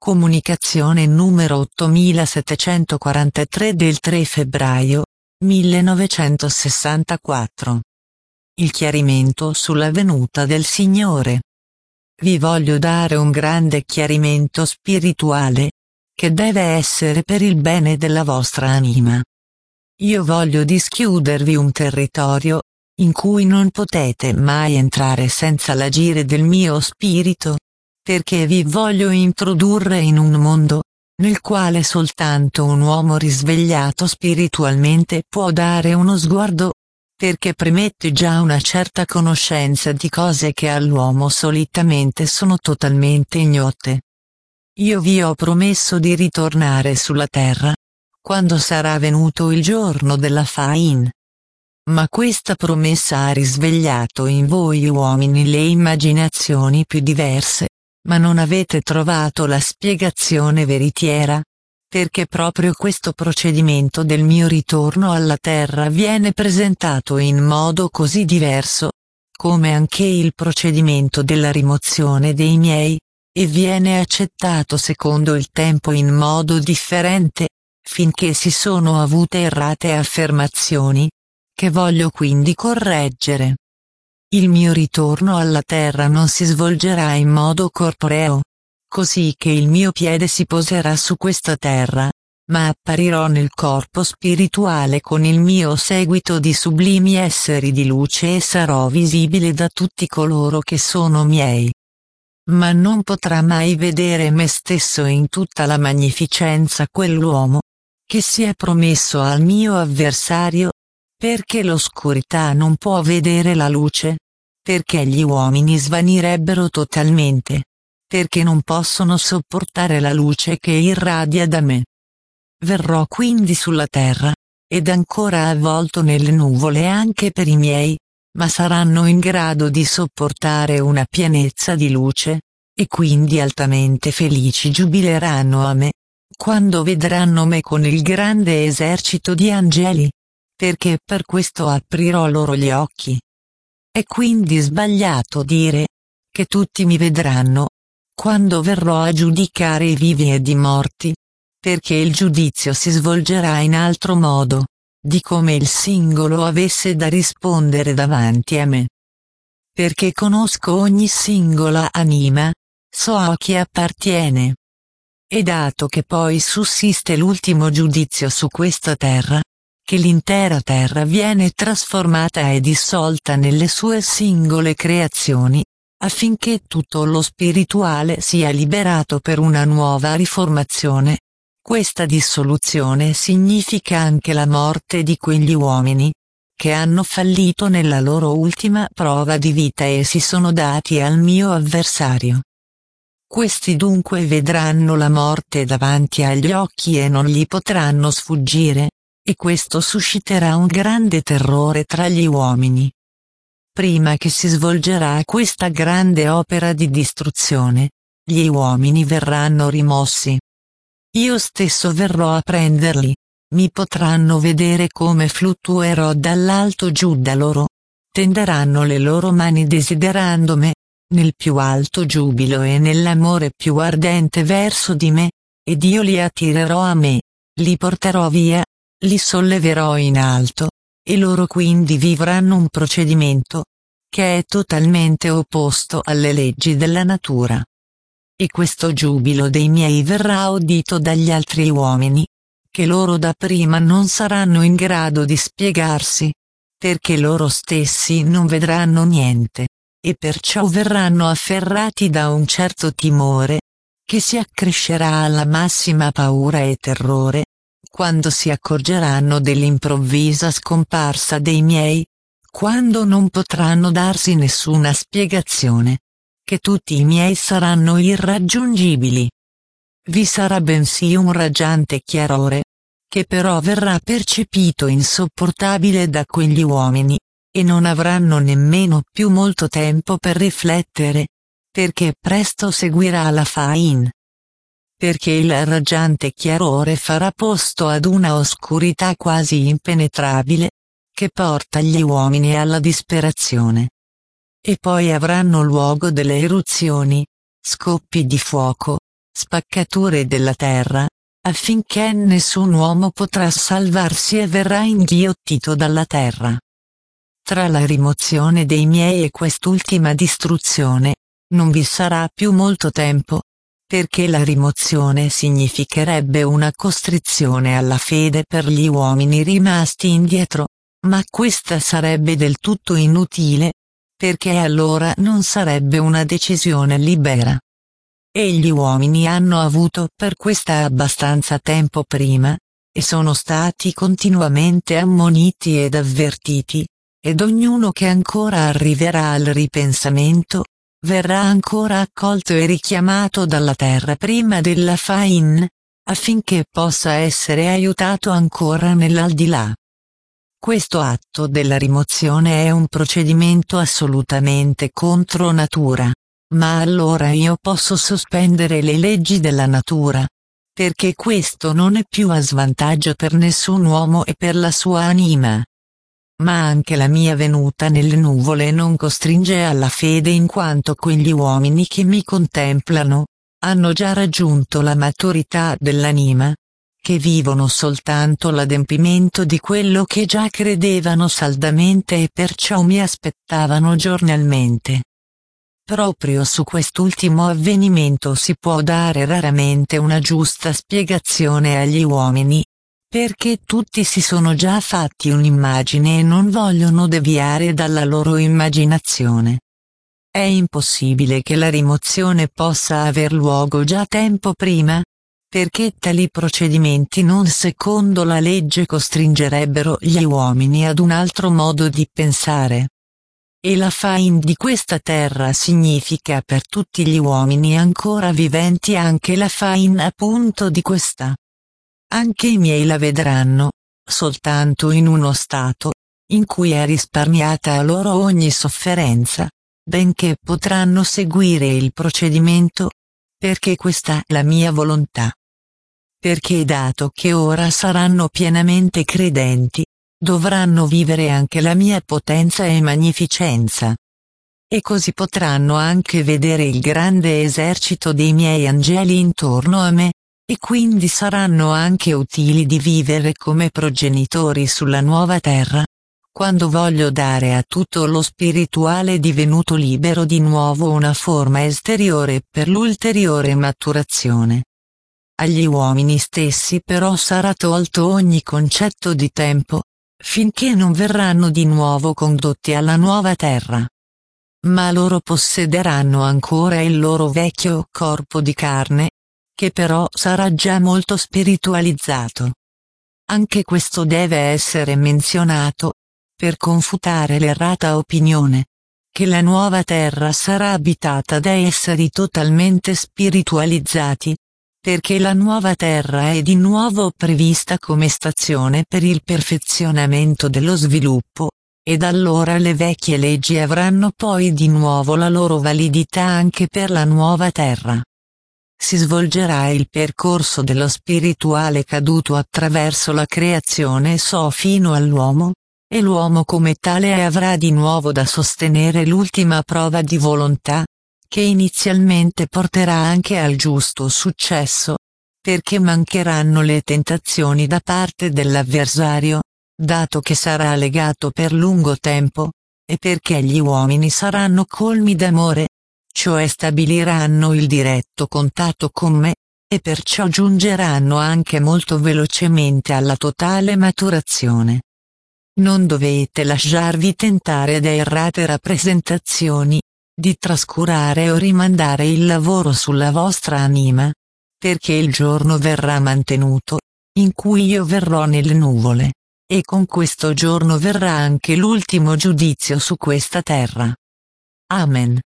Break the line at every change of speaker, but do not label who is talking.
Comunicazione numero 8743 del 3 febbraio 1964. Il chiarimento sulla venuta del Signore. Vi voglio dare un grande chiarimento spirituale, che deve essere per il bene della vostra anima. Io voglio dischiudervi un territorio, in cui non potete mai entrare senza l'agire del mio spirito, perché vi voglio introdurre in un mondo, nel quale soltanto un uomo risvegliato spiritualmente può dare uno sguardo, perché premette già una certa conoscenza di cose che all'uomo solitamente sono totalmente ignote. Io vi ho promesso di ritornare sulla terra, quando sarà venuto il giorno della Fain. Ma questa promessa ha risvegliato in voi uomini le immaginazioni più diverse, ma non avete trovato la spiegazione veritiera, perché proprio questo procedimento del mio ritorno alla terra viene presentato in modo così diverso, come anche il procedimento della rimozione dei miei, e viene accettato secondo il tempo in modo differente, finché si sono avute errate affermazioni, che voglio quindi correggere. Il mio ritorno alla terra non si svolgerà in modo corporeo, così che il mio piede si poserà su questa terra, ma apparirò nel corpo spirituale con il mio seguito di sublimi esseri di luce e sarò visibile da tutti coloro che sono miei. Ma non potrà mai vedere me stesso in tutta la magnificenza quell'uomo, che si è promesso al mio avversario, perché l'oscurità non può vedere la luce, perché gli uomini svanirebbero totalmente, perché non possono sopportare la luce che irradia da me. Verrò quindi sulla terra, ed ancora avvolto nelle nuvole anche per i miei, ma saranno in grado di sopportare una pienezza di luce, e quindi altamente felici giubileranno a me, quando vedranno me con il grande esercito di angeli, perché per questo aprirò loro gli occhi. È quindi sbagliato dire che tutti mi vedranno, quando verrò a giudicare i vivi ed i morti, perché il giudizio si svolgerà in altro modo, di come il singolo avesse da rispondere davanti a me. Perché conosco ogni singola anima, so a chi appartiene. E dato che poi sussiste l'ultimo giudizio su questa terra, che l'intera terra viene trasformata e dissolta nelle sue singole creazioni, affinché tutto lo spirituale sia liberato per una nuova riformazione. Questa dissoluzione significa anche la morte di quegli uomini, che hanno fallito nella loro ultima prova di vita e si sono dati al mio avversario. Questi dunque vedranno la morte davanti agli occhi e non gli potranno sfuggire, e questo susciterà un grande terrore tra gli uomini. Prima che si svolgerà questa grande opera di distruzione, gli uomini verranno rimossi. Io stesso verrò a prenderli, mi potranno vedere come fluttuerò dall'alto giù da loro, tenderanno le loro mani desiderando me, nel più alto giubilo e nell'amore più ardente verso di me, ed io li attirerò a me, li porterò via, li solleverò in alto, e loro quindi vivranno un procedimento, che è totalmente opposto alle leggi della natura. E questo giubilo dei miei verrà udito dagli altri uomini, che loro dapprima non saranno in grado di spiegarsi, perché loro stessi non vedranno niente, e perciò verranno afferrati da un certo timore, che si accrescerà alla massima paura e terrore, quando si accorgeranno dell'improvvisa scomparsa dei miei, quando non potranno darsi nessuna spiegazione, che tutti i miei saranno irraggiungibili. Vi sarà bensì un raggiante chiarore, che però verrà percepito insopportabile da quegli uomini, e non avranno nemmeno più molto tempo per riflettere, perché presto seguirà la Fain. Perché il raggiante chiarore farà posto ad una oscurità quasi impenetrabile, che porta gli uomini alla disperazione. E poi avranno luogo delle eruzioni, scoppi di fuoco, spaccature della terra, affinché nessun uomo potrà salvarsi e verrà inghiottito dalla terra. Tra la rimozione dei miei e quest'ultima distruzione, non vi sarà più molto tempo, perché la rimozione significherebbe una costrizione alla fede per gli uomini rimasti indietro, ma questa sarebbe del tutto inutile, perché allora non sarebbe una decisione libera. E gli uomini hanno avuto per questa abbastanza tempo prima, e sono stati continuamente ammoniti ed avvertiti, ed ognuno che ancora arriverà al ripensamento, verrà ancora accolto e richiamato dalla terra prima della fin, affinché possa essere aiutato ancora nell'aldilà. Questo atto della rimozione è un procedimento assolutamente contro natura, ma allora io posso sospendere le leggi della natura, perché questo non è più a svantaggio per nessun uomo e per la sua anima. Ma anche la mia venuta nelle nuvole non costringe alla fede, in quanto quegli uomini che mi contemplano hanno già raggiunto la maturità dell'anima, che vivono soltanto l'adempimento di quello che già credevano saldamente e perciò mi aspettavano giornalmente. Proprio su quest'ultimo avvenimento si può dare raramente una giusta spiegazione agli uomini, perché tutti si sono già fatti un'immagine e non vogliono deviare dalla loro immaginazione. È impossibile che la rimozione possa aver luogo già tempo prima, perché tali procedimenti non secondo la legge costringerebbero gli uomini ad un altro modo di pensare. E la fin di questa terra significa per tutti gli uomini ancora viventi anche la fin appunto di questa. Anche i miei la vedranno, soltanto in uno stato, in cui è risparmiata a loro ogni sofferenza, benché potranno seguire il procedimento, perché questa è la mia volontà. Perché dato che ora saranno pienamente credenti, dovranno vivere anche la mia potenza e magnificenza. E così potranno anche vedere il grande esercito dei miei angeli intorno a me, e quindi saranno anche utili di vivere come progenitori sulla nuova terra, quando voglio dare a tutto lo spirituale divenuto libero di nuovo una forma esteriore per l'ulteriore maturazione. Agli uomini stessi però sarà tolto ogni concetto di tempo, finché non verranno di nuovo condotti alla nuova terra. Ma loro possederanno ancora il loro vecchio corpo di carne, che però sarà già molto spiritualizzato. Anche questo deve essere menzionato, per confutare l'errata opinione, che la nuova terra sarà abitata da esseri totalmente spiritualizzati, perché la nuova terra è di nuovo prevista come stazione per il perfezionamento dello sviluppo, ed allora le vecchie leggi avranno poi di nuovo la loro validità anche per la nuova terra. Si svolgerà il percorso dello spirituale caduto attraverso la creazione fino all'uomo, e l'uomo come tale avrà di nuovo da sostenere l'ultima prova di volontà, che inizialmente porterà anche al giusto successo, perché mancheranno le tentazioni da parte dell'avversario, dato che sarà legato per lungo tempo, e perché gli uomini saranno colmi d'amore, cioè stabiliranno il diretto contatto con me, e perciò giungeranno anche molto velocemente alla totale maturazione. Non dovete lasciarvi tentare da errate rappresentazioni, di trascurare o rimandare il lavoro sulla vostra anima, perché il giorno verrà mantenuto, in cui io verrò nelle nuvole, e con questo giorno verrà anche l'ultimo giudizio su questa terra. Amen.